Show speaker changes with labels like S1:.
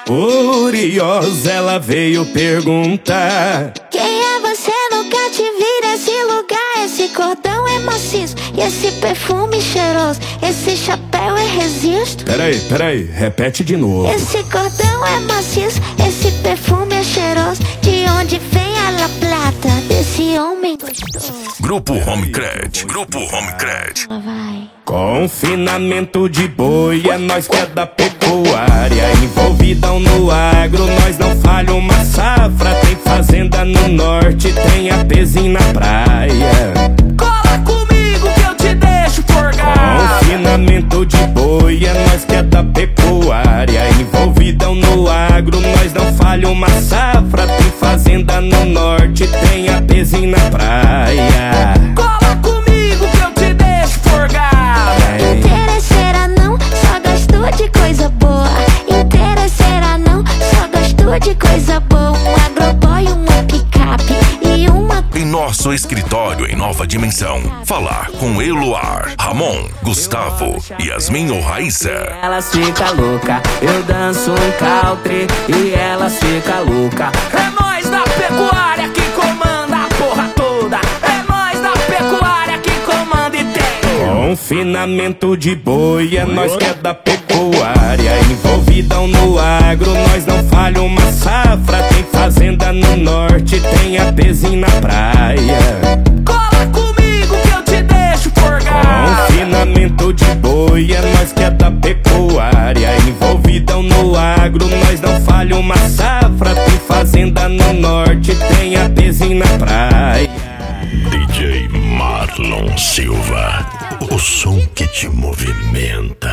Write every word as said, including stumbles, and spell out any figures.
S1: Curiosa, ela veio perguntar:
S2: quem é você? Nunca te vi nesse lugar. Esse cordão é maciço e esse perfume cheiroso. Esse chapéu é resisto.
S1: Peraí, peraí, repete de novo.
S2: Esse cordão é maciço, esse perfume é cheiroso. De onde vem a La Plata desse homem gostoso?
S3: Grupo Homecred, Grupo Homecred.
S2: Vai.
S1: Confinamento de boi, é nós que é da pecuária. Envolvidão no agro, nós não falha uma safra. Tem fazenda no norte, tem apezinho na praia.
S4: Cola comigo que eu te deixo forgar.
S1: Confinamento de boi, é nós que é da pecuária. Envolvidão no agro, nós não falha uma safra. Tem fazenda no norte, tem apezinho na praia.
S4: Cola comigo que eu te deixo forgar.
S2: Interesseira não, só gosto de coisa boa. Interesseira não, só gosto de coisa boa. Um agroboy, uma picape e uma...
S3: Em nosso escritório em Nova Dimensão, falar com Eloar, Ramon, Gustavo, Yasmin ou Raíssa.
S4: Elas ficam louca, eu danço um country e elas ficam louca. É nós da pecuária que comanda a porra toda. É nós da pecuária que comanda e tem.
S1: Confinamento de boi, é nós que é da pecuária. Envolvidão no agro, nós não falha uma safra. Tem fazenda no norte, tem apezinho na praia.
S4: Cola comigo que eu te deixo forgar.
S1: Confinamento de boi, é nós que é da pecuária. Envolvidão no agro, nós não falha uma safra. Tem fazenda no norte, tem apezinho na praia.
S3: D J Marlon Silva, o som que te movimenta.